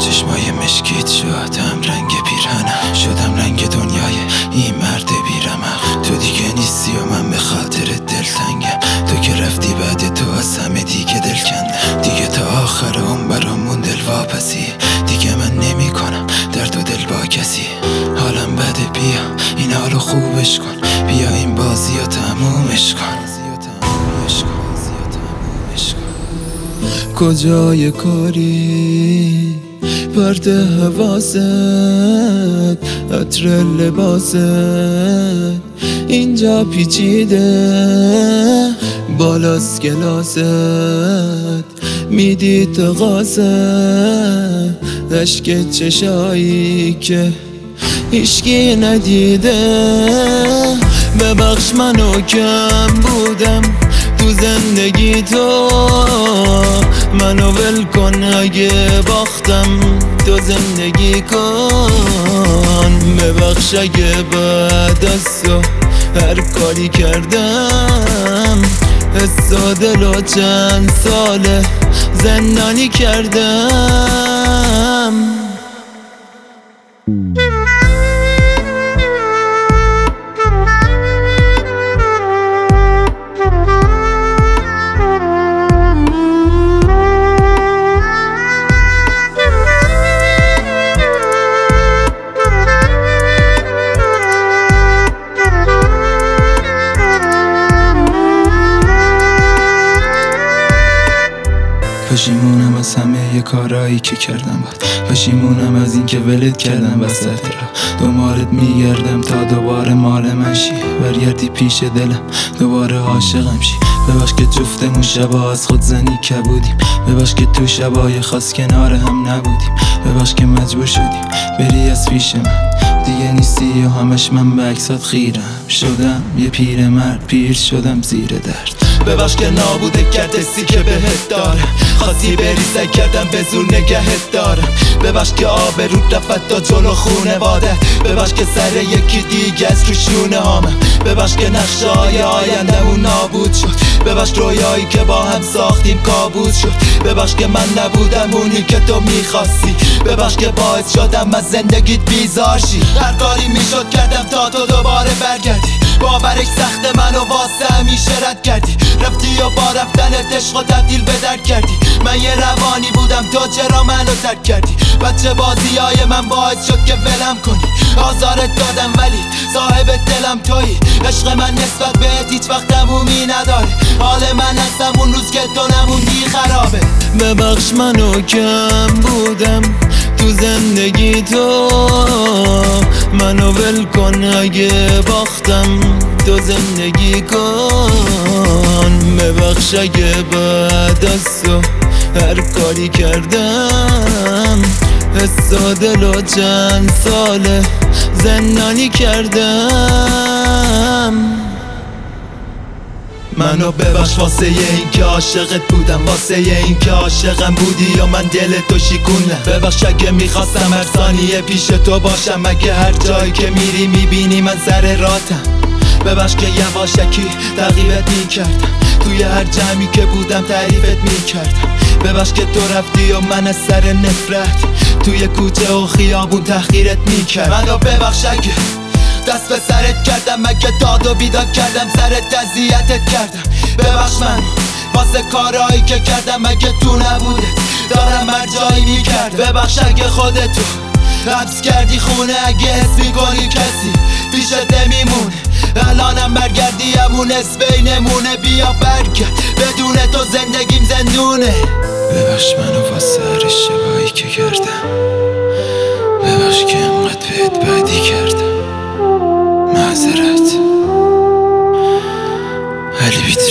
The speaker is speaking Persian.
چشمای مشکیت شد هم رنگ پیرهنم، شدم رنگ دنیای این مرد بیرمق. تو دیگه نیستی و من به خاطر دلتنگم، تو که رفتی بعد تو از همه دیگه دل کندم. دیگه تا آخر اون برامون دل واپسی، دیگه من نمی کنم درد و دل با کسی. حالم بده، بیا این حالو خوبش کن، بیا این بازی رو تمومش کن. کجای کاری پرت حواست، عطر لباست اینجا پیچیده بالاست کلاست، میدی تقاست عشق چشایی که هیچکی ندیده. ببخش منو کم بودم تو زندگی تو، منو ول کن اگه باختم تو زندگی کن. ببخش اگه بعد از تو هر کاری کردم، حس و دل و چند ساله زندانی کردم. پشیمونم از همه کارایی که کردم باد، پشیمونم از این که ولت کردم وسط راه. دنبالت میگردم تا دوباره مال من شی، برگردی پیش دلم دوباره عاشقم شی. ببخش که جفتمون شبا از خود زنی کبودیم، ببخش که تو شبای خاص کنار هم نبودیم، ببخش که مجبور شدیم بری از پیش من. دیگه نیستی و همش من به عکسات خیرم شدم، یه پیرمرد پیر شدم زیر درد. ببخش که نابوده کرد حسی که بهت دارم، خواستی بری سعی کردم به زور نگهت دارم. ببخش که آبروت رفت تا جلو خونه واده، ببخش که سر یکی دیگه از رو شونه هامه. ببخش که نقشه های آیندمون نابود شد، ببخش رویایی که با هم ساختیم کابوس شد. ببخش که من نبودم اونی که تو میخواستی، ببخش که باعث شدم از زندگیت بیزار شی. هر کاری میشد کردم تا تو دوباره برگردی، باورش سخت منو واسه همیشه رد کردی. رفتی و با رفتنت عشق و تبدیل به درد کردی. من یه روانی بودم تو چرا منو ترک کردی؟ بچه بازی های من باعث شد که ولم کنی، آزارت دادم ولی صاحب دلم تویی. عشق من نسبت بهت هیچ وقت تمومی نداره، حال من هستم اون روز که تو نموندی خرابه. ببخش منو کم بودم تو زندگی تو، منو ول کن اگه باختم تو زندگی کن. ببخش اگه بعد از تو هر کاری کردم، حس و دل و چند ساله زندانی کردم. منو ببخش واسه این که عاشقت بودم، واسه این که عاشقم بودی یا من دل تو شکوندم. ببخش اگه میخواستم هر ثانیه پیش تو باشم، اگه هر جایی که میری میبینی من سر راتم. ببخش که یواشکی تعقیبت میکردم، توی هر جمعی که بودم تعریفت میکردم. ببخش که تو رفتی و من از سر نفرت توی کوچه و خیابون تحقیرت میکرد. منو ببخش اگه دست به سرت کردم، اگه داد و بیداد کردم سرت اذیتت کردم. ببخش من واسه کارهایی که کردم، اگه تو نبودت دارم هر جایی میکرد. ببخش اگه خودتو حبس کردی خونه، اگه حس میکنی کسی پیشت نمیمونه. الانم برگردی همون اسم بینمونه، بیا برگرد بدون تو زندگیم زندونه. ببخش منو واسه هر اشتباهی که کردم، ببخش که انقدر بهت بدی کردم. معذرت علی بیت